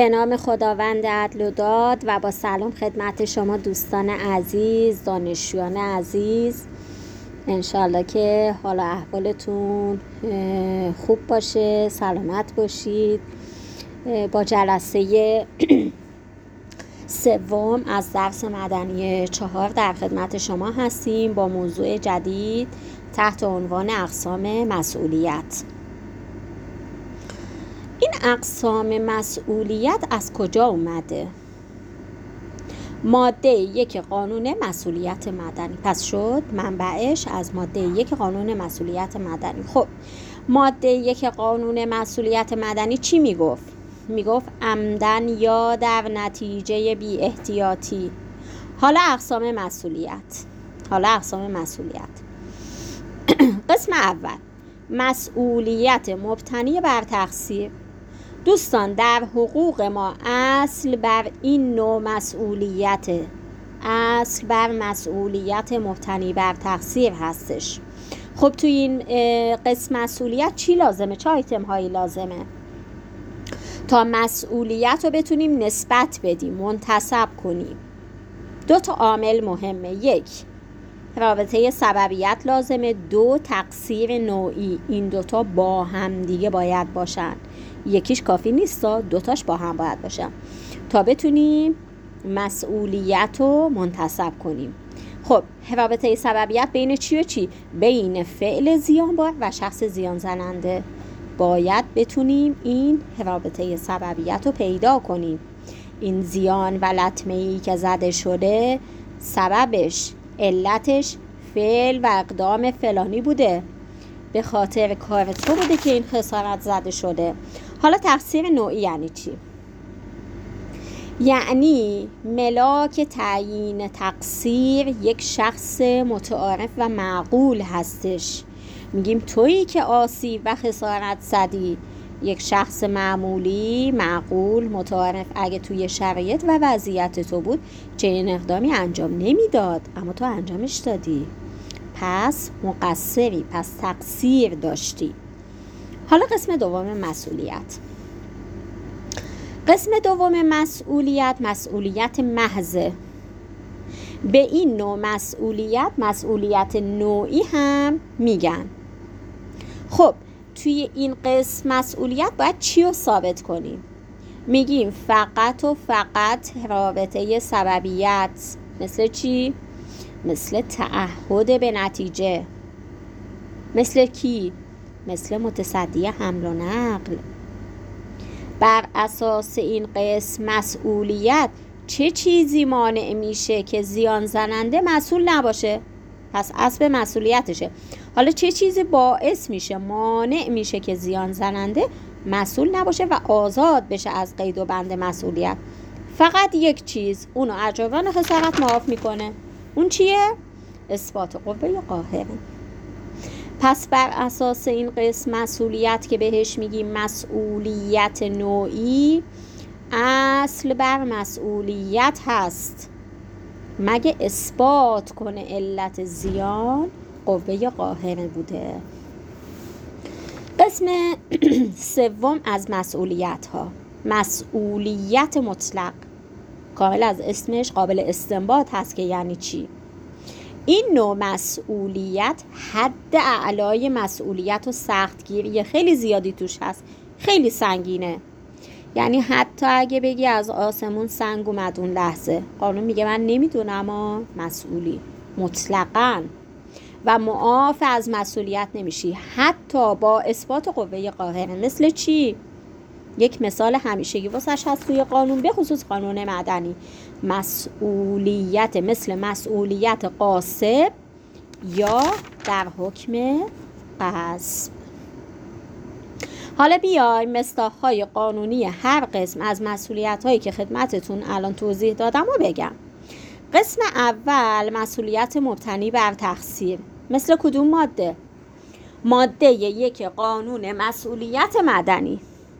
به نام خداوند عدل و داد و با سلام خدمت شما دوستان عزیز، دانشجویان عزیز. انشالله که حال و احوالتون خوب باشه، سلامت باشید. با جلسه سوم از درس مدنی 4 در خدمت شما هستیم با موضوع جدید تحت عنوان اقسام مسئولیت. این اقسام مسئولیت از کجا اومده؟ ماده 1 قانون مسئولیت مدنی. پس شد منبعش از ماده 1 قانون مسئولیت مدنی. خب ماده 1 قانون مسئولیت مدنی چی میگفت؟ میگفت عمدن یا در نتیجه بی احتیاطی. حالا اقسام مسئولیت. قسم اول، مسئولیت مبتنی بر تقصیر. دوستان در حقوق ما اصل بر این نوع مسئولیت، اصل بر مسئولیت مبتنی بر تقصیر هستش. خب توی این قسم مسئولیت چی لازمه؟ چه آیتم هایی لازمه تا مسئولیت رو بتونیم نسبت بدیم، منتسب کنیم؟ 2 تا عامل مهمه. 1 رابطه سببیت لازمه، 2 تقصیر نوعی. این 2 تا با هم دیگه باید باشن، یکیش کافی نیست، 2 تاش با هم باید باشن تا بتونیم مسئولیت رو منتسب کنیم. خب رابطه سببیت بین چی و چی؟ بین فعل زیانبار و شخص زیان زننده. باید بتونیم این رابطه سببیت رو پیدا کنیم. این زیان و لطمه‌ای که زده شده سببش، علتش فعل و اقدام فلانی بوده، به خاطر کار تو بوده که این خسارت زده شده. حالا تقصیر نوعی یعنی چی؟ یعنی ملاک تعیین تقصیر یک شخص متعارف و معقول هستش. میگیم تویی که آسیب و خسارت زدی. یک شخص معمولی، معقول، متعارف اگه توی شرایط و وضعیت تو بود چنین اقدامی انجام نمیداد، اما تو انجامش دادی، پس مقصری، پس تقصیر داشتی. حالا قسم دوم مسئولیت. قسم دوم مسئولیت، مسئولیت محضه. به این نوع مسئولیت مسئولیت نوعی هم میگن. خب توی این قسم مسئولیت باید چی رو ثابت کنیم؟ میگیم فقط و فقط رابطه سببیت. مثل چی؟ مثل تعهد به نتیجه. مثل کی؟ مثل متصدی حمل و نقل. بر اساس این قسم مسئولیت چه چیزی مانع میشه که زیان زننده مسئول نباشه؟ پس اصل مسئولیتشه. حالا چه چیزی باعث میشه، مانع میشه که زیان زننده مسئول نباشه و آزاد بشه از قید و بند مسئولیت؟ فقط یک چیز، اونو از جبران خسارت معاف میکنه. اون چیه؟ اثبات قوه قاهره. پس بر اساس این قسم مسئولیت که بهش میگیم مسئولیت نوعی، اصل بر مسئولیت هست مگه اثبات کنه علت زیان قوه قاهره بوده. قسم سوم از مسئولیت ها، مسئولیت مطلق. کامل از اسمش قابل استنباط هست که یعنی چی. این نوع مسئولیت حد اعلای مسئولیت و سختگیری خیلی زیادی توش هست، خیلی سنگینه. یعنی حتی اگه بگی از آسمون سنگ اومد اون لحظه، قانون میگه من نمیدونم اما مسئولی مطلقاً و معاف از مسئولیت نمیشی حتی با اثبات قوه قاهره. مثل چی؟ یک مثال همیشگی واسش هست توی قانون، به خصوص قانون مدنی. مسئولیت مثل مسئولیت غاصب یا در حکم غصب. حالا بیایم مصداق‌های قانونی هر قسم از مسئولیت‌هایی که خدمتتون الان توضیح دادم رو بگم. قسم اول مسئولیت مبتنی بر تقصیر. مثل کدوم ماده؟ ماده 1 قانون مسئولیت مدنی.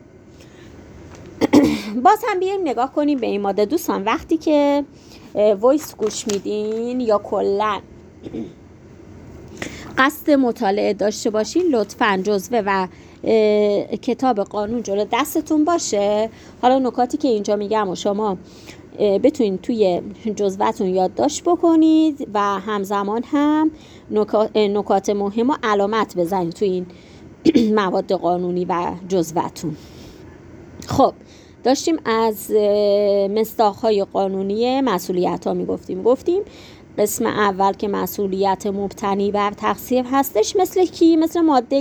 باز هم بیایم نگاه کنیم به این ماده. دوستان وقتی که وایس گوش میدین یا کلا قصد مطالعه داشته باشین، لطفاً جزوه و کتاب قانون جلو دستتون باشه. حالا نکاتی که اینجا میگم و شما بتونید توی جزوه‌تون یادداشت بکنید و همزمان هم نکات مهم رو علامت بزنید توی این مواد قانونی و جزوه‌تون. خب داشتیم از مصداق‌های قانونی مسئولیت‌ها میگفتیم. گفتیم قسم اول که مسئولیت مبتنی بر تقصیر هستش مثل کی؟ مثل ماده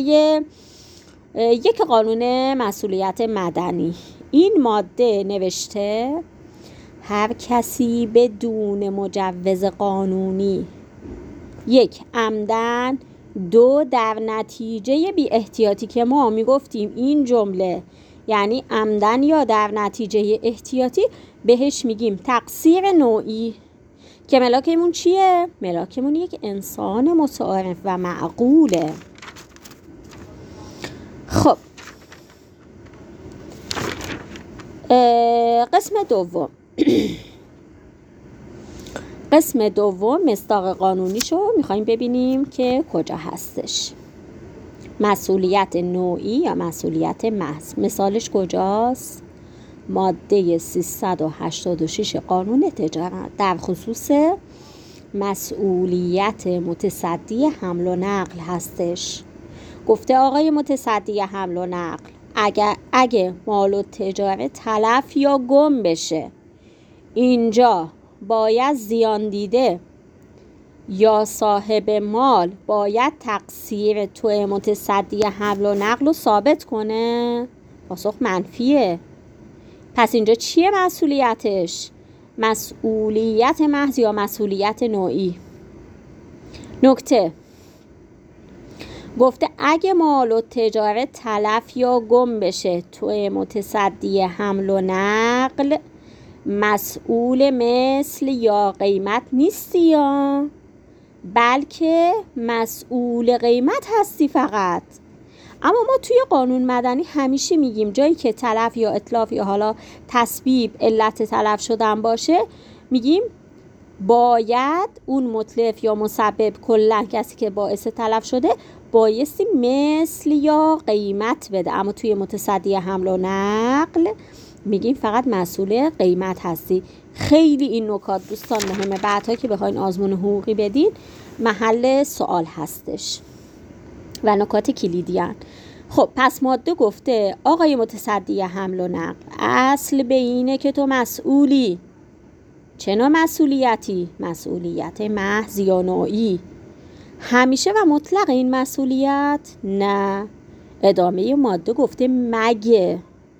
1 قانون مسئولیت مدنی. این ماده نوشته هر کسی بدون مجوز قانونی 1 عمدن 2 در نتیجه بی احتیاطی، که ما میگفتیم این جمله یعنی عمدن یا در نتیجه احتیاطی بهش میگیم تقصیر نوعی، که ملاکمون چیه؟ ملاکمون یک انسان متعارف و معقوله. خب قسم دوم قسم دوم مصداق قانونیشو میخوایم ببینیم که کجا هستش. مسئولیت نوعی یا مسئولیت محض، مثالش کجاست؟ ماده 386 قانون تجارت در خصوص مسئولیت متصدی حمل و نقل هستش. گفته آقای متصدی حمل و نقل اگه مال و تجارت تلف یا گم بشه، اینجا باید زیان دیده یا صاحب مال باید تقصیر تو متصدی حمل و نقل رو ثابت کنه؟ پاسخ منفیه. پس اینجا چیه مسئولیتش؟ مسئولیت محض یا مسئولیت نوعی. نکته گفته اگه مال و تجارت تلف یا گم بشه، تو متصدی حمل و نقل مسئول مثل یا قیمت نیستی، یا بلکه مسئول قیمت هستی فقط. اما ما توی قانون مدنی همیشه میگیم جایی که تلف یا اتلاف یا حالا تسبیب علت تلف شدن باشه، میگیم باید اون متلف یا مسبب کلا کسی که باعث تلف شده بایستی مثل یا قیمت بده. اما توی متصدی حمل و نقل میگیم فقط مسئول قیمت هستی. خیلی این نکات دوستان مهمه، بعدها که بخواین آزمون حقوقی بدین محل سوال هستش و نکات کلیدی هن. خب پس ماده گفته آقای متصدی حمل و نقل اصل به اینه که تو مسئولی. چه نوع مسئولیتی؟ مسئولیت محض یا نوعی. همیشه و مطلق این مسئولیت؟ نه. ادامه ماده گفته مگه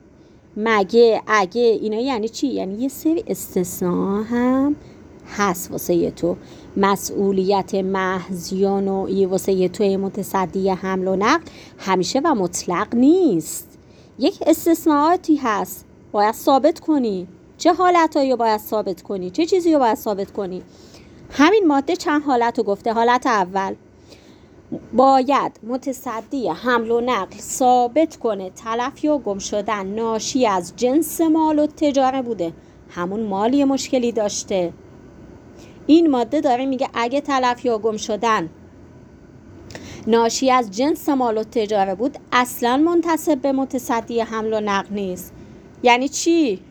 اگه اینا یعنی چی؟ یعنی یه سری استثناء هم هست واسه تو. مسئولیت محض یا نوعی واسه تو متصدی حمل و نقل همیشه و مطلق نیست. یک استثناءاتی هست باید ثابت کنی. چه حالتایی باید ثابت کنی؟ چه چیزی رو باید ثابت کنی؟ همین ماده چند حالت رو گفته. حالت اول باید متصدی حمل و نقل ثابت کنه تلف یا گم شدن ناشی از جنس مال و تجاره بوده، همون مالی مشکلی داشته. این ماده داره میگه اگه تلف یا گم شدن ناشی از جنس مال و تجاره بود اصلا منتسب به متصدی حمل و نقل نیست. یعنی چی؟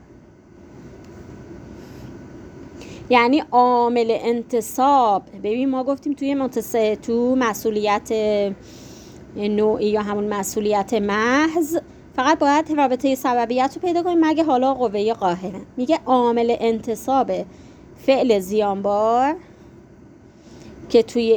یعنی عامل انتصاب. ببین ما گفتیم تو مسئولیت نوعی یا همون مسئولیت محض فقط باید رابطه سببیت رو پیدا کنیم مگه حالا قوه قاهره. میگه عامل انتصاب فعل زیانبار که توی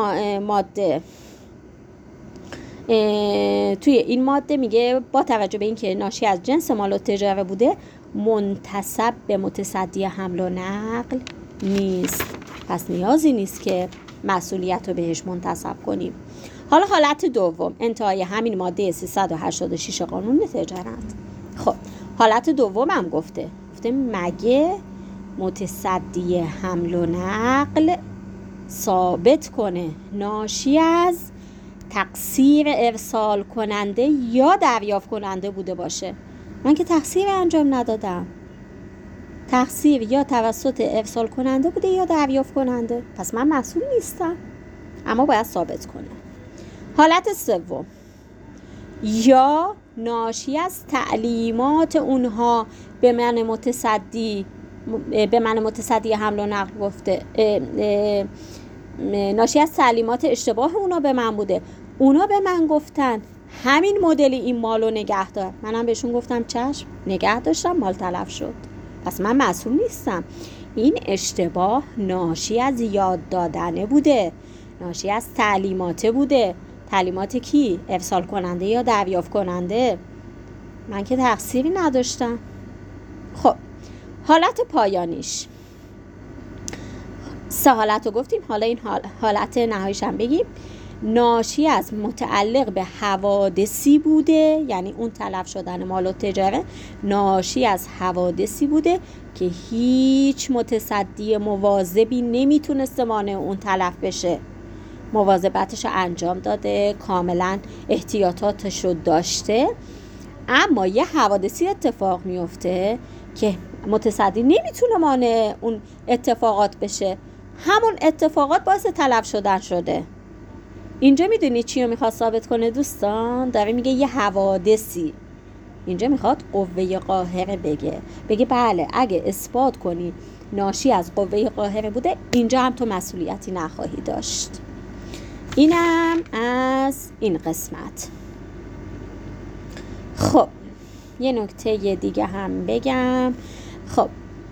این ماده میگه با توجه به اینکه ناشی از جنس مال و تجاره بوده منتسب به متصدی حمل و نقل نیست. پس نیازی نیست که مسئولیت رو بهش منتسب کنیم. حالا حالت دوم انتهای همین ماده 386 قانون تجارت. خب حالت دوم هم گفته مگه متصدی حمل و نقل ثابت کنه ناشی از تقصیر ارسال کننده یا دریافت کننده بوده باشه. من که تقصیر انجام ندادم، تقصیر یا توسط ارسال کننده بوده یا دریافت کننده، پس من مسئول نیستم، اما باید ثابت کنم. حالت سوم یا ناشی از تعلیمات اونها به من متصدی حمل و نقل گفته، ناشی از تعلیمات اشتباه اونا به من بوده. اونا به من گفتن همین مدلی این مالو نگه دار، منم بهشون گفتم چشم، نگه داشتم، مال تلف شد، پس من مسئول نیستم. این اشتباه ناشی از یاد دادنه بوده، ناشی از تعلیمات بوده. تعلیمات کی؟ ارسال کننده یا دریافت کننده. من که تقصیری نداشتم. خب حالت پایانیش 3 حالت رو گفتیم، حالا این حالت نهاییش هم بگیم. ناشی از متعلق به حوادثی بوده، یعنی اون تلف شدن مال و تجاره ناشی از حوادثی بوده که هیچ متصدی مواظبی نمیتونسته مانع اون تلف بشه، مواظبتش رو انجام داده، کاملا احتیاطاتش رو داشته، اما یه حوادثی اتفاق میفته که متصدی نمیتونه مانع اون اتفاقات بشه، همون اتفاقات باعث تلف شدن شده. اینجا میدونی چی رو میخواد ثابت کنه دوستان؟ داره میگه یه حوادثی، اینجا میخواد قوه قاهره بگه بله اگه اثبات کنی ناشی از قوه قاهره بوده، اینجا هم تو مسئولیتی نخواهی داشت. اینم از این قسمت. خب یه نکته دیگه هم بگم. خب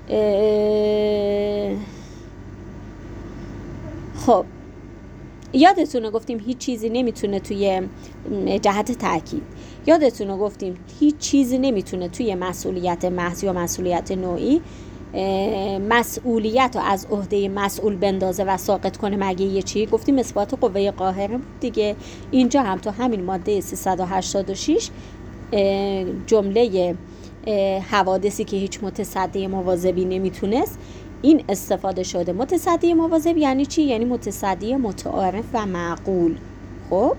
یادتونه گفتیم هیچ چیزی نمیتونه توی جهت تاکید، یادتونه گفتیم هیچ چیزی نمیتونه توی مسئولیت محض یا مسئولیت نوعی مسئولیت رو از عهده مسئول بندازه و ساقط کنه مگه یه چی؟ گفتیم اثبات قوه قاهره بود دیگه. اینجا هم تو همین ماده 386 جمله حوادثی که هیچ متصدی مواظبی نمیتونست، این استفاده شده. متصدی مواظب یعنی چی؟ یعنی متصدی متعارف و معقول. خب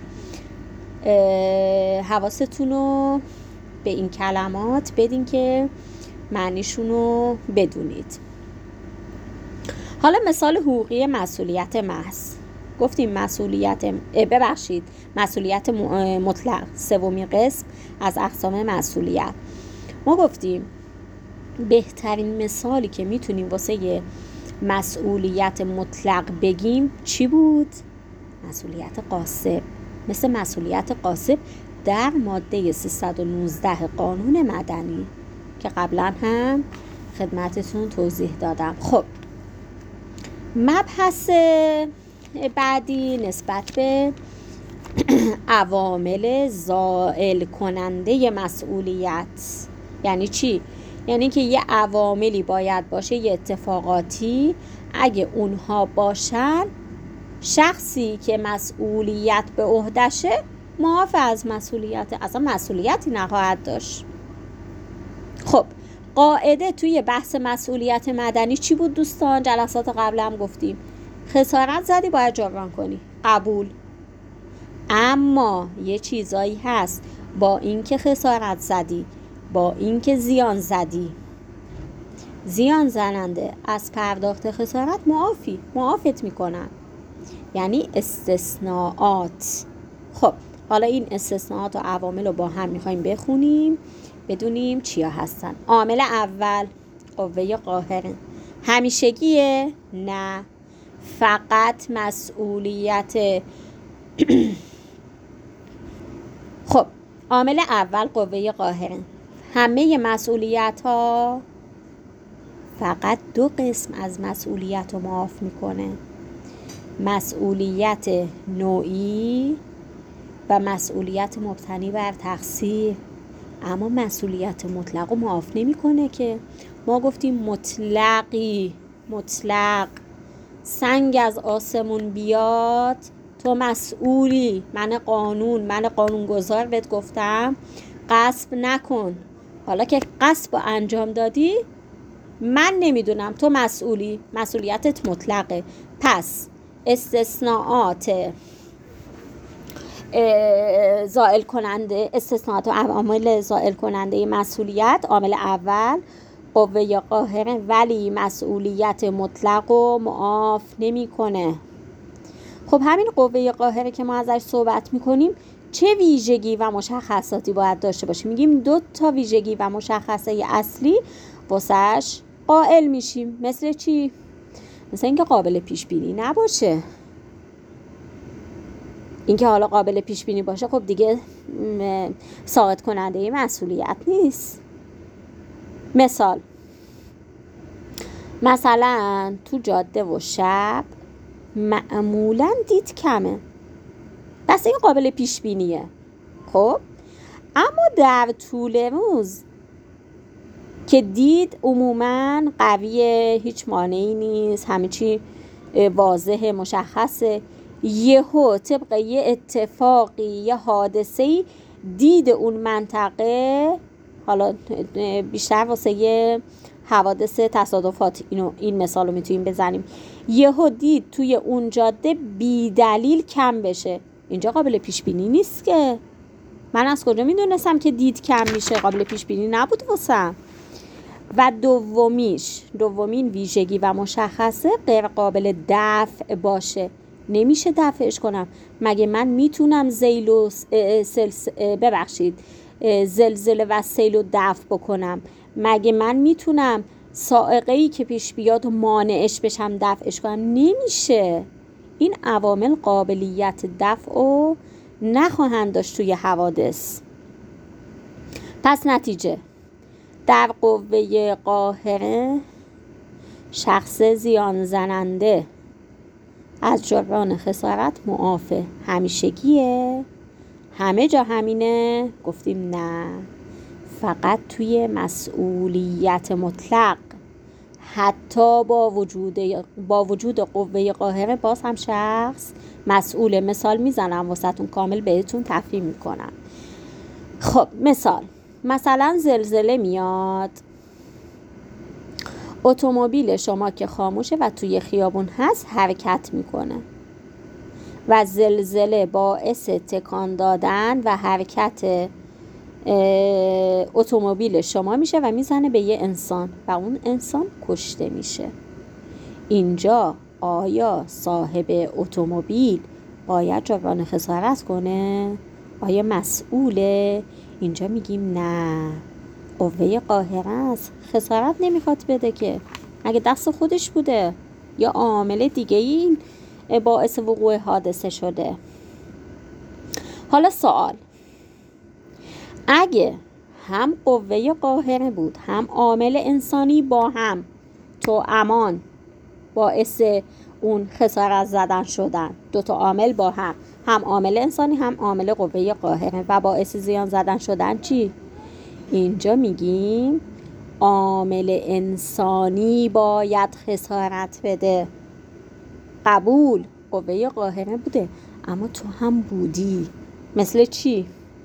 حواستون رو به این کلمات بدین که معنیشون رو بدونید. حالا مثال حقوقی مسئولیت محض. گفتیم مسئولیت مطلق، 3مین قسم از اقسام مسئولیت. ما گفتیم بهترین مثالی که میتونیم واسه مسئولیت مطلق بگیم چی بود؟ مسئولیت غاصب. مثل مسئولیت غاصب در ماده 319 قانون مدنی که قبلا هم خدمتتون توضیح دادم. خب مبحث بعدی نسبت به عوامل زائل کننده مسئولیت. یعنی چی؟ یعنی که یه عواملی باید باشه، یه اتفاقاتی، اگه اونها باشن شخصی که مسئولیت به عهدشه معاف از مسئولیت، اصلا مسئولیتی نخواهد داشت. خب قاعده توی بحث مسئولیت مدنی چی بود دوستان؟ جلسات قبل هم گفتیم خسارت زدی باید جبران کنی، قبول. اما یه چیزایی هست با اینکه خسارت زدی، با اینکه زیان زننده از پرداخت خسارت معافت میکنن، یعنی استثناءات. خب حالا این استثناءات و عوامل رو با هم میخوایم بخونیم بدونیم چیا هستن. عامل اول قوه قاهره. همیشگیه؟ نه، فقط مسئولیت خب عامل اول قوه قاهره. همه مسئولیت ها فقط 2 قسم از مسئولیت رو معاف میکنه، مسئولیت نوعی و مسئولیت مبتنی بر تقصیر. اما مسئولیت مطلق رو معاف نمیکنه که. ما گفتیم مطلق سنگ از آسمون بیاد تو مسئولی. من قانونگذار بهت گفتم غصب نکن، حالا که غصب انجام دادی من نمیدونم، تو مسئولی، مسئولیتت مطلقه. پس استثناءات زائل کننده، استثناءات و عوامل زائل کننده مسئولیت، عامل اول قوه قاهره، ولی مسئولیت مطلق رو معاف نمیکنه. خب همین قوه قاهره که ما ازش صحبت میکنیم چه ویژگی و مشخصاتی باید داشته باشه؟ میگیم 2 تا ویژگی و مشخصه اصلی واسش قائل میشیم. مثل چی؟ مثل اینکه قابل پیش بینی نباشه. اینکه حالا قابل پیش بینی باشه خب دیگه ساقط کننده مسئولیت نیست. مثلا تو جاده و شب معمولا دید کمه، بس این قابل پیش بینیه. خب اما در طول روز که دید عموما قویه، هیچ مانعی نیست، همه چی واضحه، مشخصه، یهو طبق یه اتفاقی، یه حادثه‌ای دید اون منطقه، حالا بیشتر واسه یه حوادث تصادفات این مثال رو میتونیم بزنیم، یهو دید توی اون جاده بی دلیل کم بشه. اینجا قابل پیش بینی نیست که. من از کجا میدونستم که دید کم میشه؟ قابل پیش بینی نبود واسم. و دومین ویژگی و مشخصه غیر قابل دفع باشه. نمیشه دفعش کنم. مگه من میتونم زلزله و سیل رو دفع بکنم؟ مگه من میتونم صاعقه‌ای که پیش بیاد و مانعش بشم دفعش کنم؟ نمیشه. این عوامل قابلیت دفع رو نخواهند داشت توی حوادث. پس نتیجه، در قوه قاهره شخص زیان زننده از جبران خسارت معافه. همیشگیه؟ همه جا همینه؟ گفتیم نه، فقط توی مسئولیت مطلق. حتی با وجود قوه قاهره باز هم شخص مسئوله. مثال میزنم واسهتون، کامل بهتون تفهیم میکنم. خب مثلا زلزله میاد، اتومبیل شما که خاموشه و توی خیابون هست حرکت میکنه و زلزله باعث تکان دادن و حرکت اتومبیل شما میشه و میزنه به یه انسان و اون انسان کشته میشه. اینجا آیا صاحب اتومبیل باید جبران خسارت کنه؟ آیا مسئوله؟ اینجا میگیم نه، قوه قاهره است، خسارت نمیخواد بده که. اگه دست خودش بوده یا عامل دیگه این باعث وقوع حادثه شده. حالا سوال، اگه هم قوه قاهره بود هم عامل انسانی با هم تو امان باعث اون خسارت زدن شدن، 2 تا عامل با هم عامل انسانی هم عامل قوه قاهره و باعث زیان زدن شدن، چی؟ اینجا میگیم عامل انسانی باید خسارت بده. قبول، قوه قاهره بوده اما تو هم بودی. مثل چی؟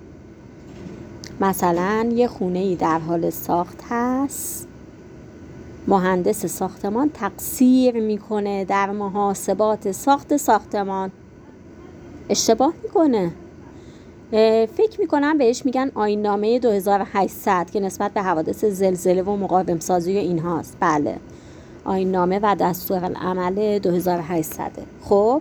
مثلا یه خونه‌ای در حال ساخت هست، مهندس ساختمان تقصیر میکنه در محاسبات ساخت ساختمان، اشتباه میکنه. فکر میکنم بهش میگن آیین‌نامه 2800 که نسبت به حوادث زلزله و مقاوم سازی و این هاست. بله، آیین‌نامه و دستورالعمل 2800. خب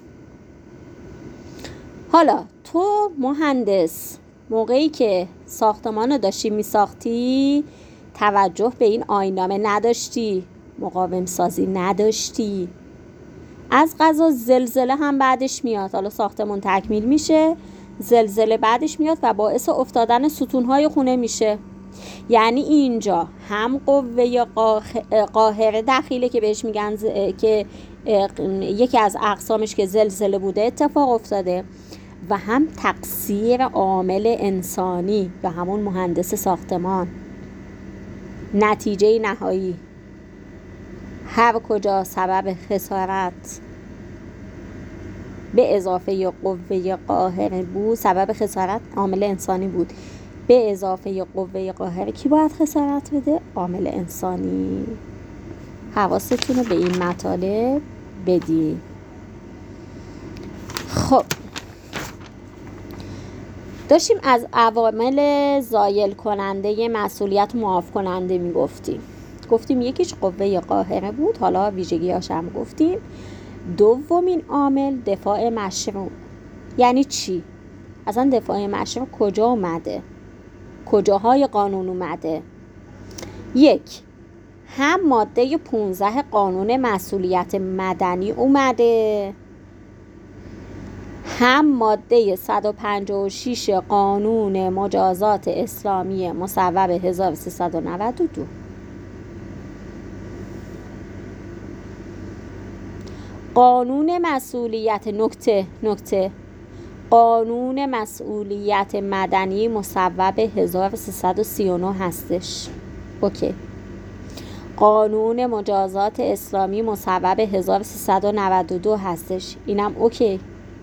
حالا تو مهندس موقعی که ساختمان رو داشتی میساختی توجه به این آیین‌نامه نداشتی، مقاوم سازی نداشتی، از قضا زلزله هم بعدش میاد. حالا ساختمان تکمیل میشه، زلزله بعدش میاد و باعث افتادن ستونهای خونه میشه. یعنی اینجا هم قوه قاهره دخیله که بهش میگن که یکی از اقسامش که زلزله بوده اتفاق افتاده، و هم تقصیر عامل انسانی یا همون مهندس ساختمان. نتیجه نهایی هر کجا سبب خسارت به اضافه قوه قاهره بود، سبب خسارت عامل انسانی بود، به اضافه قوه قاهره کی باید خسارت بده؟ عامل انسانی. حواستون رو به این مطالب بدین. خب داشتیم از عوامل زایل کننده مسئولیت معاف کننده گفتیم یکیش قوه قاهره بود، حالا ویژگی‌هاش هم گفتیم. دومین عامل دفاع مشروع. یعنی چی؟ اصلا دفاع مشروع کجا اومده؟ کجاهای قانون اومده؟ 1. هم ماده 15 قانون مسئولیت مدنی اومده، هم ماده 156 قانون مجازات اسلامی مصوب 1392. قانون مسئولیت نکته قانون مسئولیت مدنی مصوب 1339 هستش. اوکی. قانون مجازات اسلامی مصوب 1392 هستش. اینم اوکی.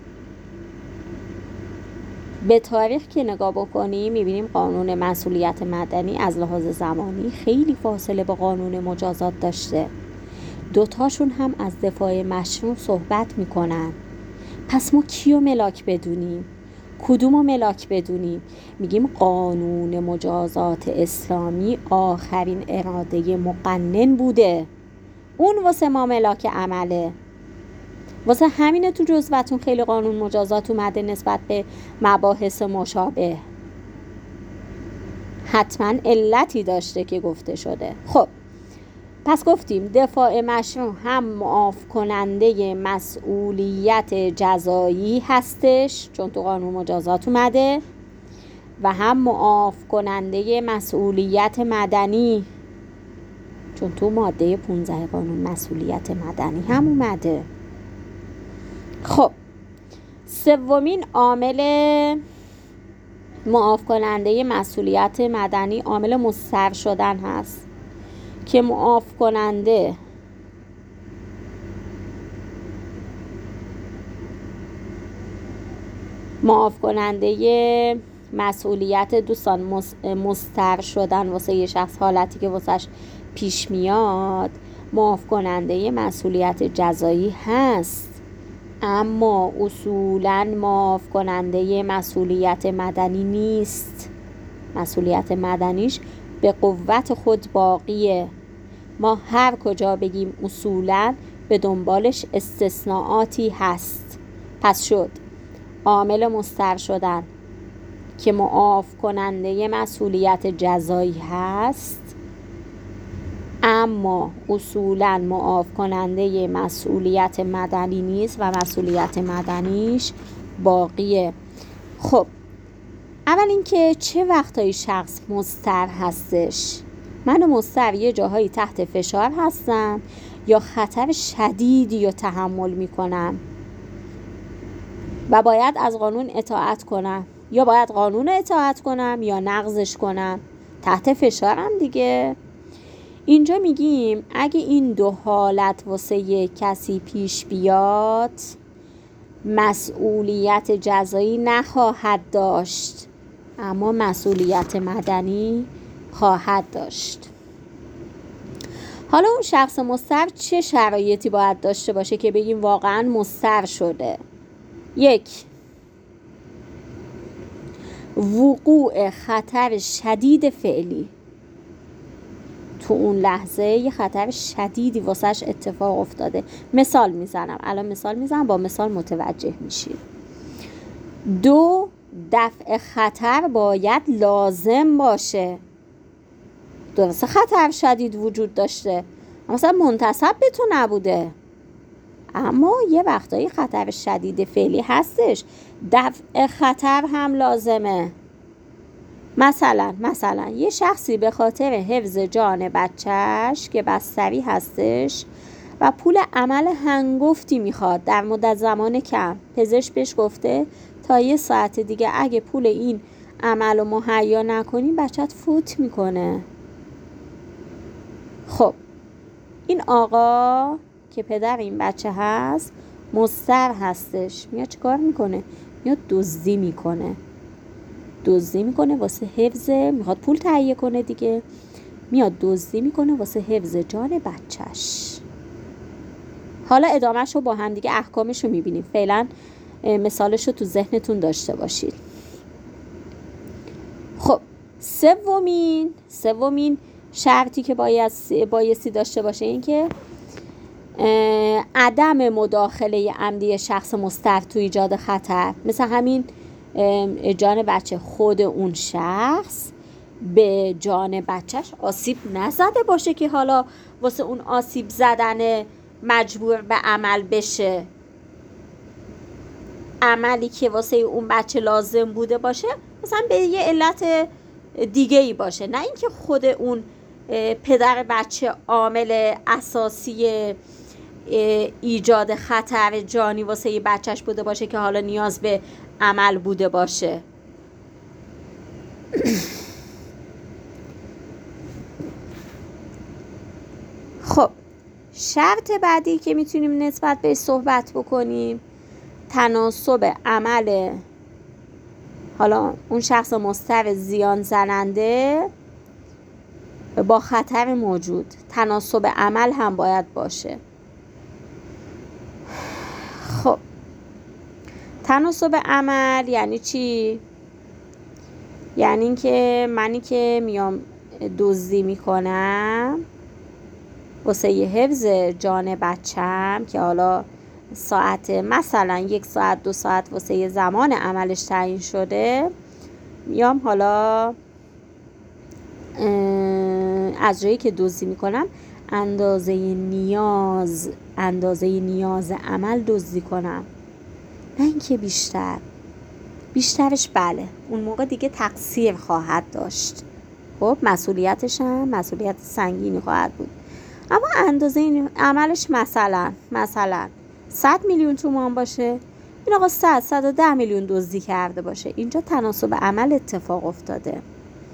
به تاریخ که نگاه بکنیم میبینیم قانون مسئولیت مدنی از لحاظ زمانی خیلی فاصله با قانون مجازات داشته. دوتاشون هم از دفاع مشروع صحبت میکنن. پس ما کیو ملاک بدونیم؟ کدومو ملاک بدونیم؟ میگیم قانون مجازات اسلامی آخرین اراده مقنن بوده، اون واسه ما ملاک عمله. واسه همینه تو جزوتون خیلی قانون مجازات اومده نسبت به مباحث مشابه. حتما علتی داشته که گفته شده. خب پس گفتیم دفاع مشروع هم معاف کننده مسئولیت جزایی هستش چون تو قانون مجازات اومده، و هم معاف کننده مسئولیت مدنی چون تو ماده 15 قانون مسئولیت مدنی هم اومده. خب سومین عامل معاف کننده مسئولیت مدنی عامل مستر شدن هست که معاف کننده مسئولیت دوستان مستر شدن واسه یه شخص حالتی که واسهش پیش میاد معاف کننده مسئولیت جزایی هست، اما اصولاً معاف کننده مسئولیت مدنی نیست. مسئولیت مدنیش به قوت خود باقیه. ما هر کجا بگیم اصولاً به دنبالش استثناءاتی هست. پس شد عامل مستر شدن که معاف کننده مسئولیت جزایی هست، اما اصولاً معاف کننده مسئولیت مدنی نیست و مسئولیت مدنیش باقیه. خب اول اینکه چه وقتایی شخص مضطر هستش؟ من مضطر یه جاهایی تحت فشار هستم یا خطر شدیدی رو تحمل میکنم و باید از قانون اطاعت کنم، یا باید قانون اطاعت کنم یا نقضش کنم. تحت فشارم دیگه. اینجا میگیم اگه این دو حالت واسه یک کسی پیش بیاد مسئولیت جزایی نخواهد داشت، اما مسئولیت مدنی خواهد داشت. حالا اون شخص مضطر چه شرایطی باید داشته باشه که بگیم واقعا مضطر شده؟ 1. وقوع خطر شدید فعلی. تو اون لحظه یه خطر شدیدی واسش اتفاق افتاده. مثال میزنم با مثال متوجه میشید. 2. دفع خطر باید لازم باشه. درسته خطر شدید وجود داشته مثلا منتسب به تو نبوده، اما یه وقتایی خطر شدید فعلی هستش، دفع خطر هم لازمه. مثلا یه شخصی به خاطر حفظ جان بچهش که بستری هستش و پول عمل هنگفتی میخواد در مدت زمان کم، پزشک بهش گفته تا یه ساعت دیگه اگه پول این عمل رو مهیا نکنی بچت فوت میکنه. خب این آقا که پدر این بچه هست مضطر هستش، میاد چیکار میکنه؟ میاد دزدی میکنه واسه حفظ، میخواد پول تهیه کنه دیگه، میاد دزدی میکنه واسه حفظ جان بچهش. حالا ادامهش رو با هم دیگه احکامش رو میبینیم، فعلا مثالش رو تو ذهنتون داشته باشید. خب سومین شرطی که بایستی داشته باشه این که عدم مداخله عمدی شخص مضطر تو ایجاد خطر. مثل همین جان بچه، خود اون شخص به جان بچهش آسیب نزده باشه که حالا واسه اون آسیب زدن مجبور به عمل بشه. عملی که واسه اون بچه لازم بوده باشه مثلا به یه علت دیگه ای باشه، نه اینکه خود اون پدر بچه عامل اساسی ایجاد خطر جانی واسه یه بچهش بوده باشه که حالا نیاز به عمل بوده باشه. خب شرط بعدی که میتونیم نسبت به صحبت بکنیم تناسب عمل حالا اون شخص مضطر زیان زننده با خطر موجود. تناسب عمل هم باید باشه. خب تناسب عمل یعنی چی؟ یعنی اینکه منی که میام دزدی میکنم واسه یه حفظ جان بچم که حالا ساعت مثلا 1 ساعت 2 ساعت واسه یه زمان عملش تعیین شده، میام حالا از جایی که دزدی میکنم اندازه نیاز عمل دزدی کنم، نه اینکه بیشترش بله اون موقع دیگه تقصیر خواهد داشت. خب مسئولیتش هم مسئولیت سنگینی خواهد بود. اما اندازه این عملش مثلا 100 میلیون تومان باشه، این آقا 110 میلیون دزدی کرده باشه، اینجا تناسب عمل اتفاق افتاده.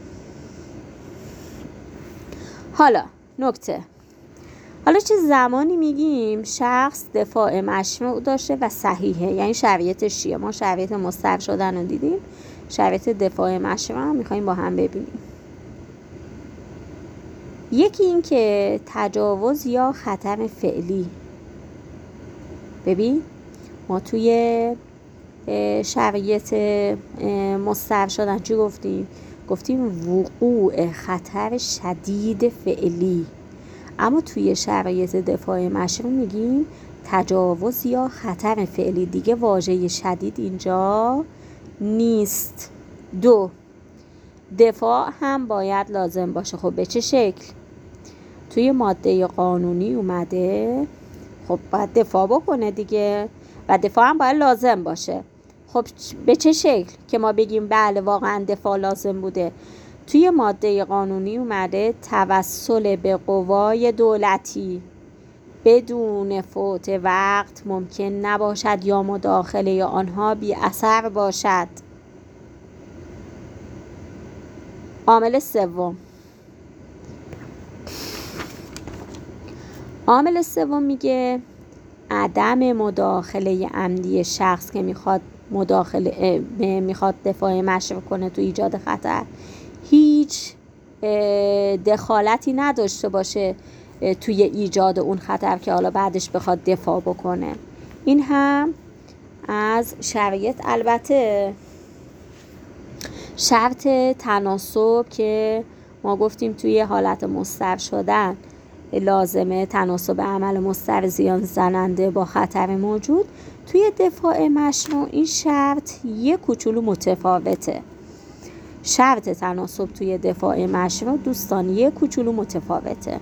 حالا نکته، حالا چه زمانی میگیم شخص دفاع مشروع داشته و صحیحه؟ یعنی شرایطش چیه؟ ما شرایط مضطر شدن رو دیدیم، شرایط دفاع مشروع هم میخواییم با هم ببینیم. یکی این که تجاوز یا خطر فعلی. ببین ما توی شرایط مضطر شدن چی گفتیم وقوع خطر شدید فعلی. اما توی شرایط دفاع مشروع میگیم تجاوز یا خطر فعلی، دیگه واژه شدید اینجا نیست. 2 دفاع هم باید لازم باشه. خب به چه شکل؟ توی ماده قانونی اومده خب باید دفاع بکنه دیگه و دفاع هم باید لازم باشه. خب به چه شکل که ما بگیم بله واقعا دفاع لازم بوده؟ توی ماده قانونی اومده توسل به قوای دولتی بدون فوت وقت ممکن نباشد یا مداخله آنها بی اثر باشد. عامل سوم میگه عدم مداخله عمدی شخص که میخواد دفاع مشروع کنه تو ایجاد خطر، هیچ دخالتی نداشته باشه توی ایجاد اون خطر که حالا بعدش بخواد دفاع بکنه. این هم از شرایط. البته شرط تناسب که ما گفتیم توی حالت مضطر شدن لازمه تناسب عمل مضطر زیان زننده با خطر موجود، توی دفاع مشروع این شرط یه کوچولو متفاوته. شرط تناسب توی دفاع مشروع دوستان یه کوچولو متفاوته.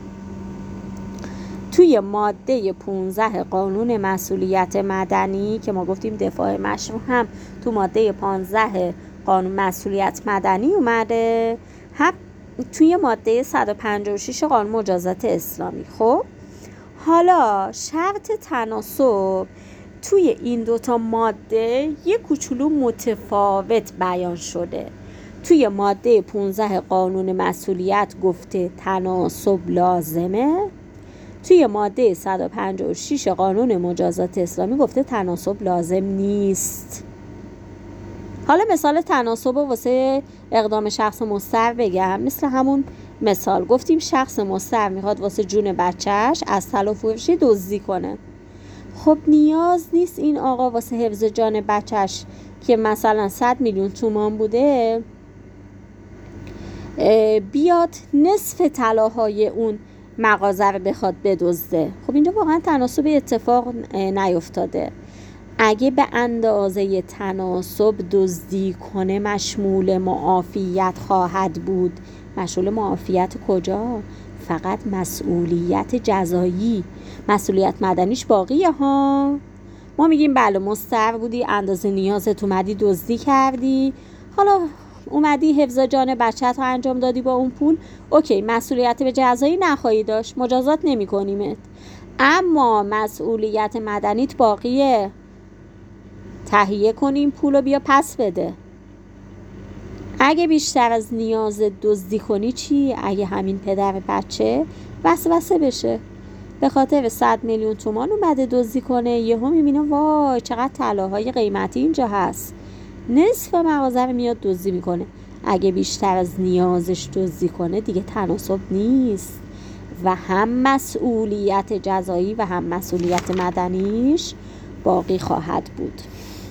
توی ماده 15 قانون مسئولیت مدنی که ما گفتیم دفاع مشروع هم تو ماده 15 قانون مسئولیت مدنی اومده، هم توی ماده 156 قانون مجازات اسلامی. خب حالا شرط تناسب توی این دوتا ماده یه کوچولو متفاوت بیان شده. توی ماده 15 قانون مسئولیت گفته تناسب لازمه، توی ماده 156 قانون مجازات اسلامی گفته تناسب لازم نیست. حالا مثال تناسب واسه اقدام شخص مضطر بگم. مثل همون مثال گفتیم شخص مضطر میخواد واسه جون بچهش از طلا فروشی دزدی کنه. خب نیاز نیست این آقا واسه حفظ جان بچهش که مثلا 100 میلیون تومان بوده بیاد نصف طلاهای اون مغازه رو بخواد بدزده. خب اینجا واقعا تناسب اتفاق نیفتاده. اگه به اندازه تناسب دزدی کنه مشمول معافیت خواهد بود. مشمول معافیت کجا؟ فقط مسئولیت جزایی. مسئولیت مدنیش باقیه ها. ما میگیم بله مضطر بودی، اندازه نیازت اومدی دزدی کردی، حالا اومدی حفظ جان بچت رو انجام دادی با اون پول، اوکی، مسئولیت به جزایی نخواهی داشت، مجازات نمی کنیمت. اما مسئولیت مدنیت باقیه، تهیه کنی این پول رو بیا پس بده. اگه بیشتر از نیاز دزدی کنی چی؟ اگه همین پدر بچه وسوسه بشه، به خاطر 100 میلیون تومان اومده دزدی کنه، یهو میبینه وای چقدر طلاهای قیمتی اینجا هست، نصف مغازه رو میاد دزدی میکنه. اگه بیشتر از نیازش دزدی کنه دیگه تناسب نیست و هم مسئولیت جزایی و هم مسئولیت مدنیش باقی خواهد بود.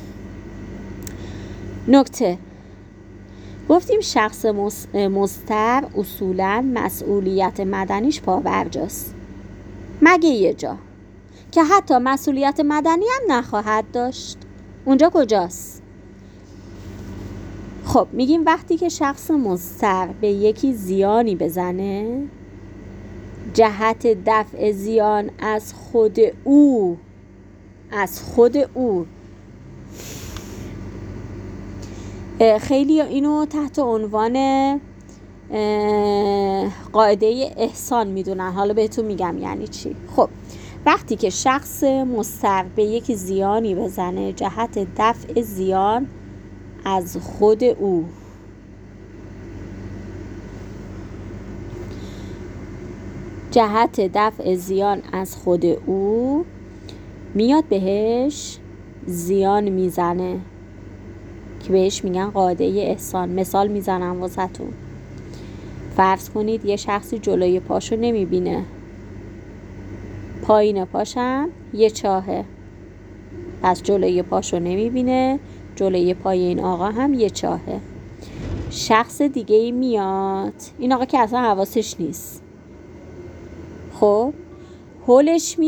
نکته، گفتیم شخص مضطر اصولاً مسئولیت مدنیش پابرجاست، مگه یه جا که حتی مسئولیت مدنی هم نخواهد داشت. اونجا کجاست؟ خب میگیم وقتی که شخص مضطر به یکی زیانی بزنه، جهت دفع زیان از خود او خیلی اینو تحت عنوان قاعده احسان میدونن، حالا بهتون میگم یعنی چی. خب وقتی که شخص مضطر به یکی زیانی بزنه، جهت دفع زیان از خود او، جهت دفع زیان از خود او میاد بهش زیان میزنه که بهش میگن قاعده احسان. مثال میزنم واسهتون. فرض کنید یه شخصی جلوی پاشو نمیبینه، پایین پاشم یه چاهه، پس جلوی پاشو نمیبینه، جلوی پای این آقا هم یه چاهه. شخص دیگه ای میاد، این آقا که اصلا حواسش نیست، خب هولش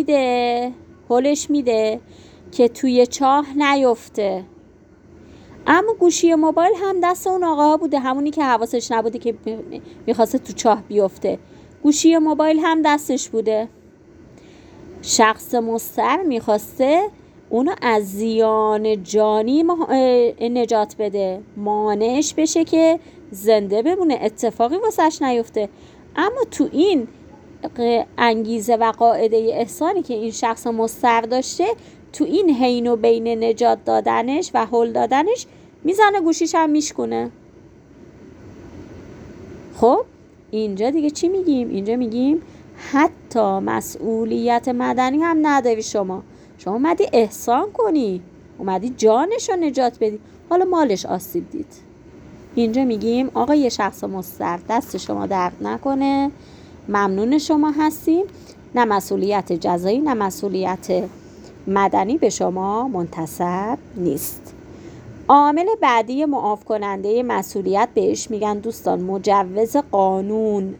میده که توی چاه نیفته، اما گوشی موبایل هم دست اون آقا بوده، همونی که حواسش نبوده که میخواسته تو چاه بیفته، گوشی موبایل هم دستش بوده. شخص مضطر میخواسته اونو از زیان جانی نجات بده، مانعش بشه که زنده بمونه، اتفاقی واسش نیفته. اما تو این انگیزه و قاعده احسانی که این شخص مضطر داشته، تو این حین و بین نجات دادنش و هول دادنش میزنه گوشیش هم میشکنه. خب اینجا دیگه چی میگیم؟ اینجا میگیم حتی مسئولیت مدنی هم نداری شما اومدی احسان کنی، اومدی جانش رو نجات بدی، حالا مالش آسیب دید. اینجا میگیم آقا یه شخص مضطر، دست شما درد نکنه، ممنون شما هستیم، نه مسئولیت جزایی نه مسئولیت مدنی به شما منتسب نیست. عامل بعدی معاف کننده مسئولیت بهش میگن دوستان مجوز قانون.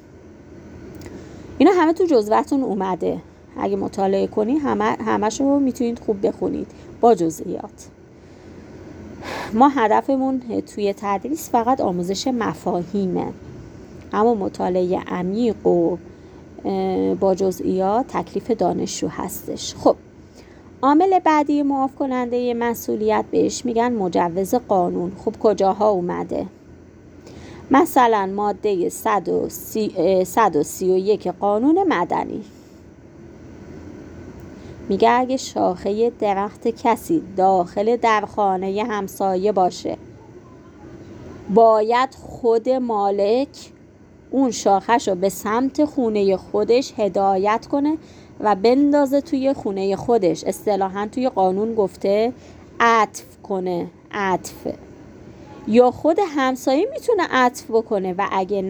اینا همه تو جزوه‌تون اومده، اگه مطالعه کنی همشو میتونید خوب بخونید با جزئیات. ما هدفمون توی تدریس فقط آموزش مفاهیمه، اما مطالعه عمیق و با جزئیات تکلیف دانشجو هستش. خب عامل بعدی معاف کننده مسئولیت بهش میگن مجوز قانون. خب کجاها اومده؟ مثلا ماده 131 قانون مدنی میگه اگه شاخه درخت کسی داخل در خانه همسایه باشه، باید خود مالک اون شاخه‌شو به سمت خونه خودش هدایت کنه و بندازه توی خونه خودش. اصطلاحاً توی قانون گفته عطف کنه، عطف، یا خود همسایه میتونه عطف بکنه و اگه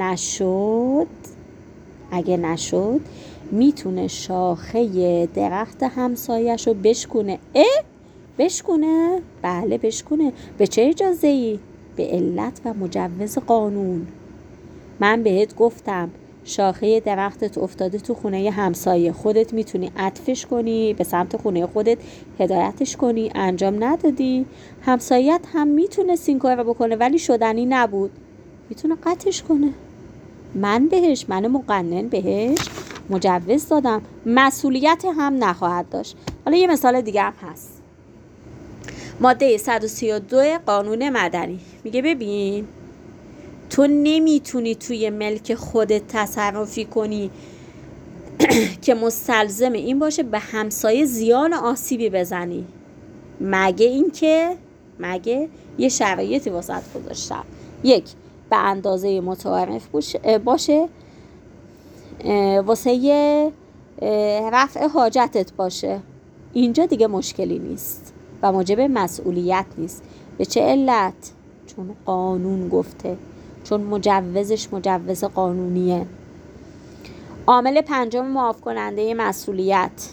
نشد میتونه شاخه درخت همسایه‌شو بشکونه. بشکونه؟ بله بشکونه. به چه اجازه‌ای؟ به علت و مجوز قانون. من بهت گفتم شاخه درختت افتاده تو خونه همسایه، خودت میتونی عطفش کنی، به سمت خونه خودت هدایتش کنی، انجام ندادی، همسایت هم میتونست این کار رو بکنه ولی شدنی نبود، میتونه قطعش کنه. من مقنن بهش مجوز دادم، مسئولیت هم نخواهد داشت. حالا یه مثال دیگه هم هست. ماده 132 قانون مدنی میگه ببین تو نمیتونی توی ملک خودت تصرفی کنی که مستلزم این باشه به همسایه زیان آسیبی بزنی، مگه یه شرایطی واسط گذاشتم. 1. به اندازه متعارف باشه، واسه رفع حاجتت باشه، اینجا دیگه مشکلی نیست و موجب مسئولیت نیست. به چه علت؟ چون قانون گفته، چون مجوز قانونیه. عامل 5 معاف کننده مسئولیت،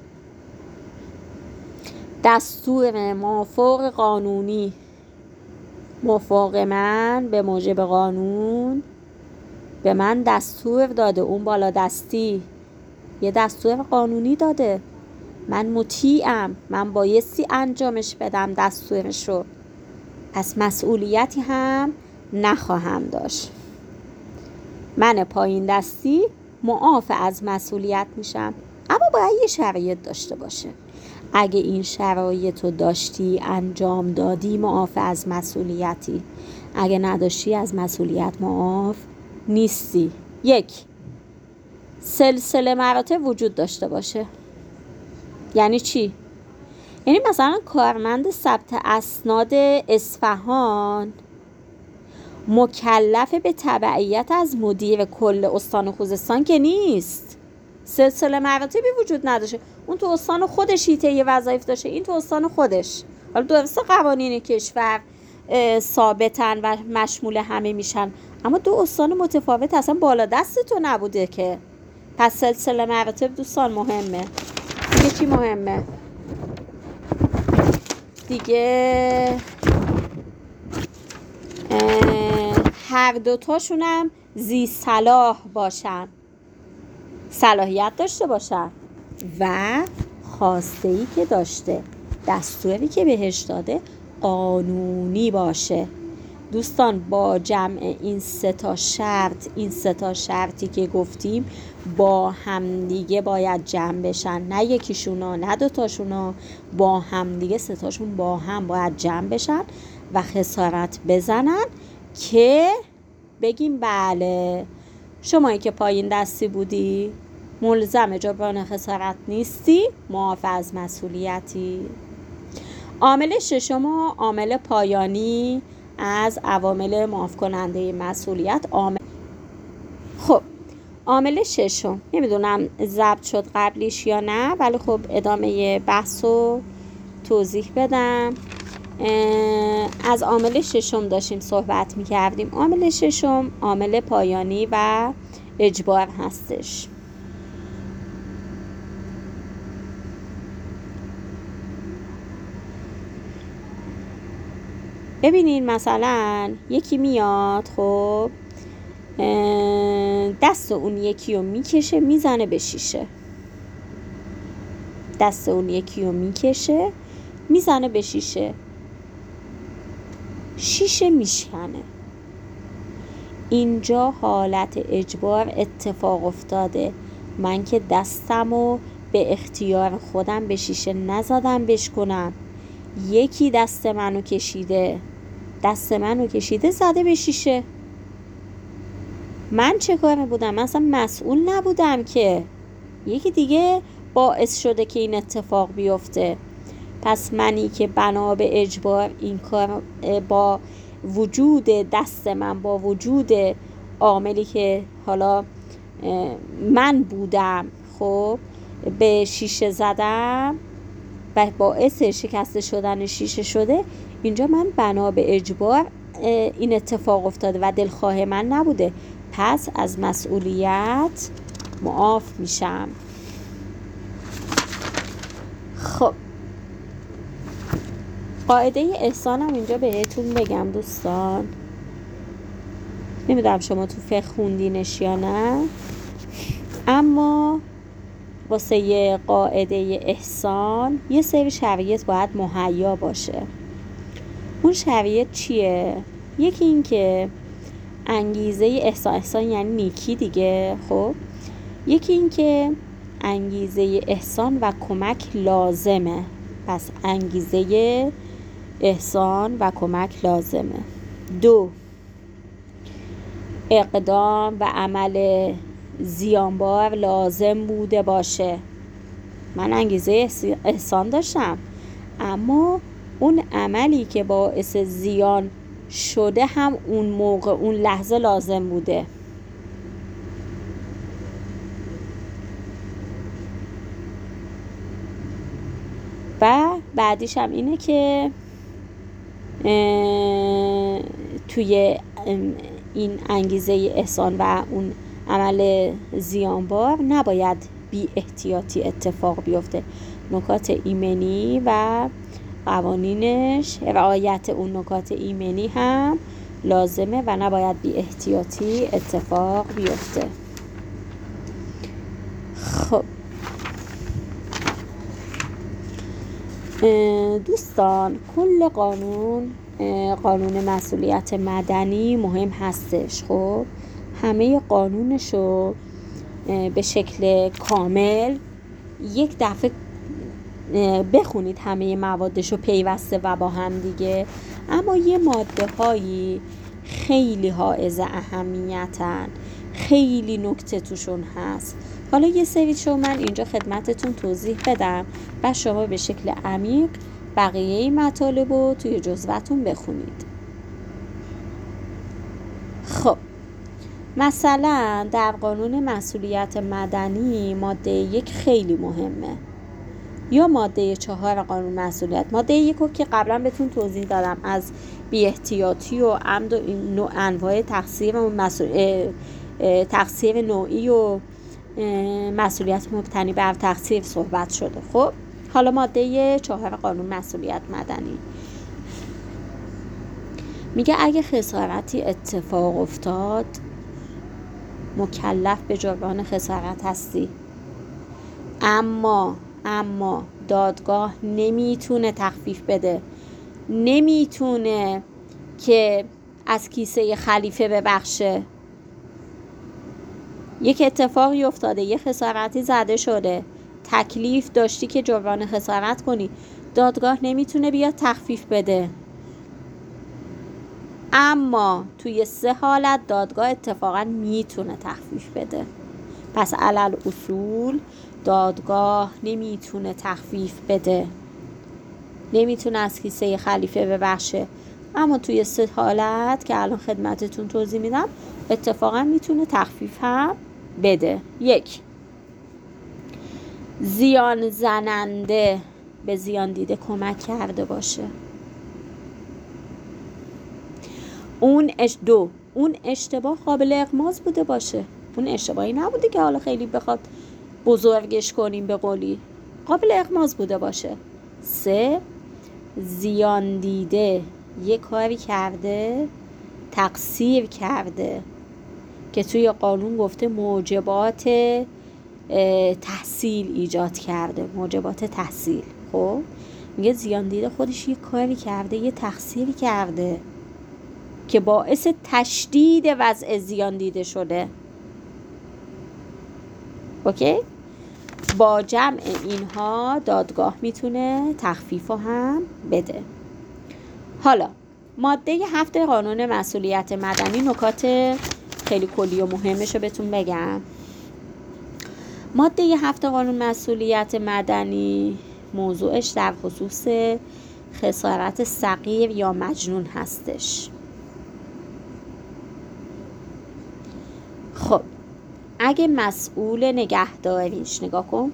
دستور مافوق قانونی. مافوق من به موجب قانون به من دستور داده، اون بالا دستی یه دستور قانونی داده، من مطیعم، من بایستی انجامش بدم دستورش رو، پس مسئولیتی هم نخواهم داشت. من پایین دستی معاف از مسئولیت میشم، اما باید یه شرایط داشته باشه. اگه این شرایط رو داشتی انجام دادی معاف از مسئولیتی، اگه نداشتی از مسئولیت معاف نیستی. 1. سلسله مراتب وجود داشته باشه. یعنی چی؟ یعنی مثلا کارمند ثبت اسناد اصفهان مکلف به تبعیت از مدیر کل استان خوزستان که نیست، سلسله مراتبی وجود نداشته. اون تو استان خودش یه وظایف داشته، این تو استان خودش. حالا درسته قوانین کشور ثابتن و مشمول همه میشن، اما 2 استان متفاوت اصلا بالا دست تو نبوده که. پس سلسله مراتب دوستان مهمه. دیگه چی مهمه؟ دیگه هر دوتاشونم ذی صلاح باشن، صلاحیت داشته باشن و خواسته‌ای که داشته، دستوری که بهش داده قانونی باشه. دوستان با جمع این 3 شرط، این 3 شرطی که گفتیم با هم دیگه باید جمع بشن، نه یکیشونا نه 2 تاشونا، با هم دیگه 3 تاشون با هم باید جمع بشن و خسارت بزنن که بگیم بله شمایی که پایین دستی بودی ملزم جبران خسارت نیستی، معاف از مسئولیتی. عامل 6 عامل پایانی از عوامل معاف کننده مسئولیت. خب عامل 6 نمیدونم ضبط شد قبلیش یا نه، ولی خب ادامه بحث رو توضیح بدم. از عامل 6 داشتیم صحبت میکردیم. عامل 6 عامل پایانی و اجبار هستش. ببینین مثلا یکی میاد خب دست اون یکی رو میکشه میزنه به شیشه، دست اون یکی رو میکشه میزنه به شیشه، شیشه میشکنه. اینجا حالت اجبار اتفاق افتاده، من که دستمو به اختیار خودم به شیشه نزدم بشکنم، یکی دست منو کشیده زده به شیشه. من چه کاره بودم؟ من اصلا مسئول نبودم که، یکی دیگه باعث شده که این اتفاق بیفته. پس منی که بنا به اجبار این کار با وجود دست من، با وجود عاملی که حالا من بودم خب به شیشه زدم و باعث شکسته شدن شیشه شده، اینجا من بنا به اجبار این اتفاق افتاده و دلخواه من نبوده، پس از مسئولیت معاف میشم. خب قاعده احسان هم اینجا بهتون بگم دوستان. نمیدونم شما تو فقه خوندینش یا نه، اما واسه یه قاعده احسان یه سری شرایط باید مهیا باشه. اون شرایط چیه؟ یکی این که انگیزه احسان یعنی نیکی دیگه. خب یکی این که انگیزه احسان و کمک لازمه. پس انگیزه احسان و کمک لازمه. 2 اقدام و عمل زیانبار لازم بوده باشه. من انگیزه احسان داشتم، اما اون عملی که باعث زیان شده هم اون موقع اون لحظه لازم بوده. و بعدیش هم اینه که توی این انگیزه احسان و اون عمل زیانبار نباید بی احتیاطی اتفاق بیفته. نکات ایمنی و قوانینش، رعایت اون نکات ایمنی هم لازمه و نباید بی احتیاطی اتفاق بیفته. خب دوستان، کل قانون مسئولیت مدنی مهم هستش. خب همه قانونشو به شکل کامل یک دفعه بخونید، همه موادشو پیوسته و با هم دیگه، اما یه ماده هایی خیلی حائز اهمیتن، خیلی نکته توشون هست. حالا یه سریشو من اینجا خدمتتون توضیح بدم و شما به شکل عمیق بقیه مطالب رو توی جزوتون بخونید. خب مثلا در قانون مسئولیت مدنی ماده 1 خیلی مهمه، یا ماده 4 قانون مسئولیت. ماده 1 رو که قبلا بهتون توضیح دادم، از بی احتیاطی و عمد و این انواع تقصیر و تقصیر نوعی و مسئولیت مبتنی بر تقصیر صحبت شده. خب حالا ماده 4 قانون مسئولیت مدنی میگه اگه خسارتی اتفاق افتاد مکلف به جبران خسارت هستی، اما دادگاه نمیتونه تخفیف بده، نمیتونه که از کیسه خلیفه ببخشه. یک اتفاقی افتاده، یه خسارتی زده شده، تکلیف داشتی که جبران خسارت کنی، دادگاه نمیتونه بیاد تخفیف بده. اما توی 3 حالت دادگاه اتفاقا میتونه تخفیف بده. پس علل اصول دادگاه نمیتونه تخفیف بده، نمیتونه از کیسه خلیفه ببخشه، اما توی 3 حالت که الان خدمتتون توضیح میدم اتفاقا میتونه تخفیف هم بده. 1 زیان زننده به زیان دیده کمک کرده باشه. 2 اون اشتباه قابل اغماض بوده باشه، اون اشتباهی نبوده که حالا خیلی بخواد بزرگش کنیم، به قولی قابل اغماض بوده باشه. 3 زیان دیده یه کاری کرده، تقصیر کرده که توی قانون گفته موجبات تحصیل ایجاد کرده، موجبات تحصیل. خب میگه زیان دیده خودش یه کاری کرده، یه تقصیری کرده که باعث تشدید وضع زیان دیده شده. اوکی؟ با جمع اینها دادگاه میتونه تخفیف هم بده. حالا ماده 7 قانون مسئولیت مدنی، نکات خیلی کلی و مهمش رو بهتون بگم. ماده 7 قانون مسئولیت مدنی موضوعش در خصوص خسارت صغیر یا مجنون هستش. خب اگه مسئول نگهداریش، نگاه کن،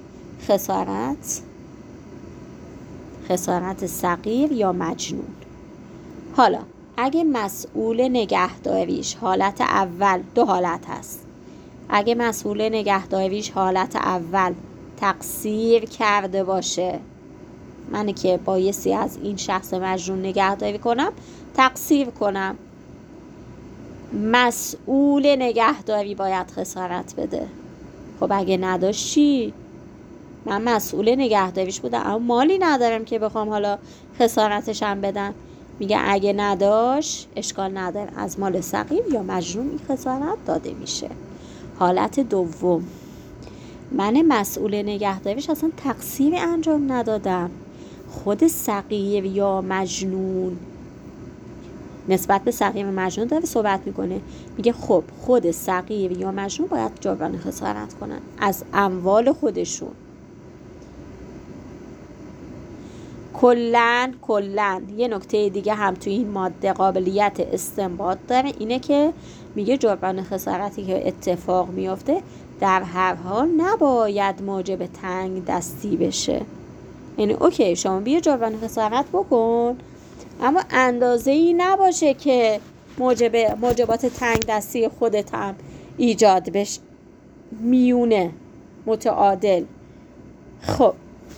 خسارت صغیر یا مجنون. حالا اگه مسئول نگهداریش حالت اول، 2 حالت هست. اگه مسئول نگهداریش حالت اول تقصیر کرده باشه، من که بایستی از این شخص مجنون نگهداری کنم تقصیر کنم، مسئول نگهداری باید خسارت بده. خب اگه نداشت چی؟ من مسئول نگهداریش بودم اما مالی ندارم که بخوام حالا خسارتشم بدم. میگه اگه نداشت اشکال نداره، از مال سقیم یا مجنون این خسارت داده میشه. حالت دوم، من مسئول نگهداریش اصلا تقصیری انجام ندادم، خود سقیم یا مجنون نسبت به سقیم و مجنون داره صحبت میکنه. میگه خب خود سقیم یا مجنون باید جبران خسارت کنن از اموال خودشون. کلن یه نکته دیگه هم توی این ماده قابلیت استنباط داره، اینه که میگه جبران خسارتی که اتفاق میفته در هر حال نباید موجب تنگ دستی بشه. یعنی اوکی شما بیا جبران خسارت بکن اما اندازه‌ای نباشه که موجبات تنگ دستی خودت هم ایجاد بشه، میونه متعادل. خب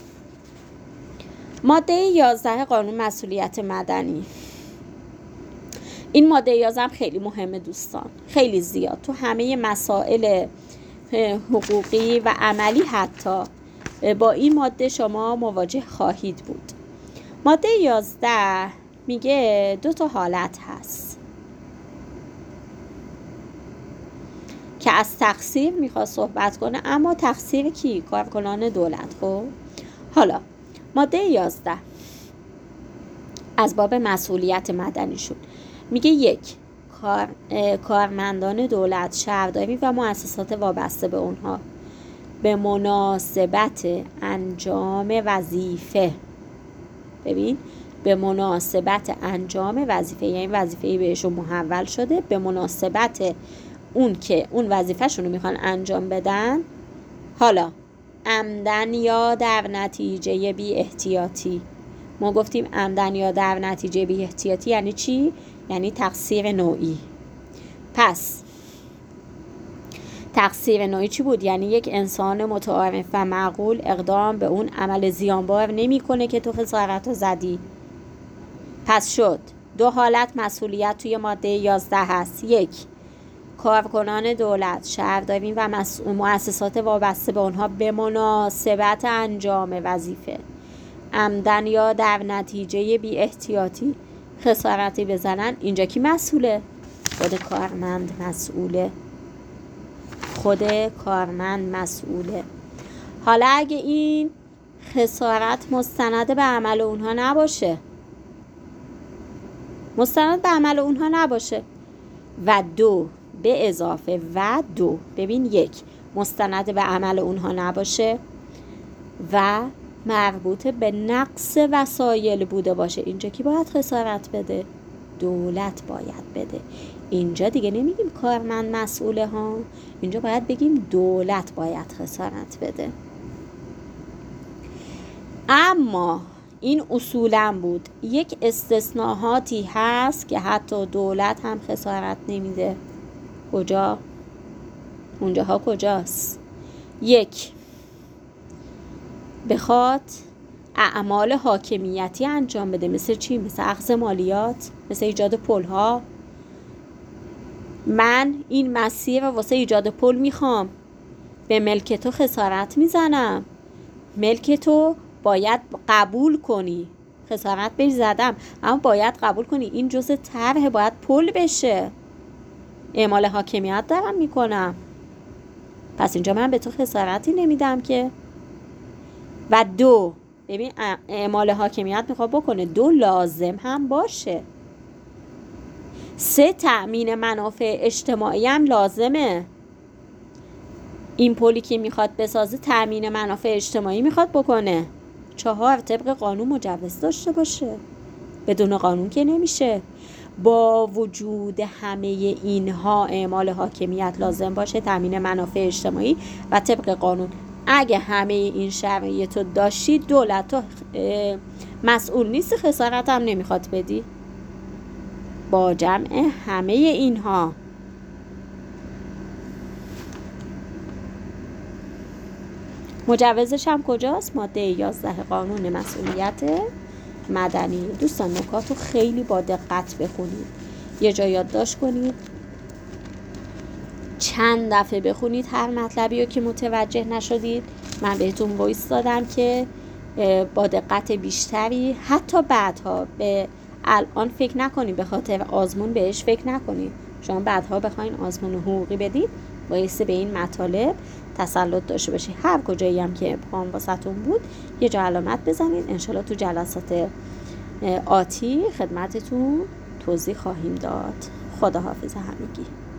ماده 11 قانون مسئولیت مدنی. این ماده 11 خیلی مهمه دوستان، خیلی زیاد تو همه مسائل حقوقی و عملی حتی با این ماده شما مواجه خواهید بود. ماده 11 میگه 2 حالت هست که از تقصیر میخواد صحبت کنه، اما تقصیر کی؟ کارکنان دولت. خب حالا ماده 11 از باب مسئولیت مدنی شد. میگه 1 کارمندان دولت، شهرداری و مؤسسات وابسته به اونها به مناسبت انجام وظیفه، ببین به مناسبت انجام وظیفه، یعنی وظیفه‌ای بهشون محول شده به مناسبت اون که اون وظیفه‌شون رو میخوان انجام بدن، حالا عمدن یا در نتیجه بی احتیاطی. ما گفتیم عمدن یا در نتیجه بی احتیاطی یعنی چی؟ یعنی تقصیر نوعی. پس تقصیر نوعی چی بود؟ یعنی یک انسان متعارف و معقول اقدام به اون عمل زیانبار نمی‌کنه که تو خسارت رو زدی. پس شد 2 حالت مسئولیت توی ماده 11 هست. 1 کارکنان دولت، شهرداری و مؤسسات وابسته به اونها به مناسبت انجام وظیفه عمدن یا در نتیجه بی احتیاطی خسارتی بزنن. اینجا کی مسئوله؟ خود کارمند مسئوله. حالا اگه این خسارت مستند به عمل اونها نباشه و 2 به اضافه و 2 ببین 1 مستند به عمل اونها نباشه و مربوط به نقص وسایل بوده باشه، اینجا کی باید خسارت بده؟ دولت باید بده. اینجا دیگه نمیگیم کارمند مسئوله ها، اینجا باید بگیم دولت باید خسارت بده. اما این اصولا بود، یک استثناءاتی هست که حتی دولت هم خسارت نمیده. کجا؟ اونجاها کجاست؟ 1 بخواد اعمال حاکمیتی انجام بده، مثل چی؟ مثل اخذ مالیات، مثل ایجاد پل‌ها. من این مسیر واسه ایجاد پل میخوام، به ملک تو خسارت میزنم، ملک تو باید قبول کنی. خسارت بهش زدم اما باید قبول کنی این جزء طرح، باید پل بشه. اعمال حاکمیت دارم میکنم، پس اینجا من به تو خسارتی نمیدم که. و 2 ببین اعمال حاکمیت میخواد بکنه، 2 لازم هم باشه. 3 تأمین منافع اجتماعی هم لازمه. این پلی که میخواد بسازه تأمین منافع اجتماعی میخواد بکنه. 4 طبق قانون مجوز داشته باشه، بدون قانون که نمیشه. با وجود همه اینها اعمال حاکمیت لازم باشه، تأمین منافع اجتماعی و طبق قانون. اگه همه این شرایط رو داشتی، دولت تو مسئول نیست، خسارت هم نمیخواد بدی. با جمع همه اینها مجوزش هم کجاست؟ ماده 11 قانون مسئولیت مدنی. دوستان نکات رو خیلی با دقت بخونید، یه جا یادداشت کنید چند دفعه بخونید هر مطلبی رو که متوجه نشدید. من بهتون وایس دادم که با دقت بیشتری، حتی بعدها به الان فکر نکنید، به خاطر آزمون بهش فکر نکنید. شما بعدها بخواین آزمون حقوقی بدید بایستی به این مطالب تسلط داشته باشید. هر کجایی هم که امتحان واسهتون بود یه جا علامت بزنید. انشالله تو جلسات آتی خدمتتون توضیح خواهیم داد. خداحافظ همگی.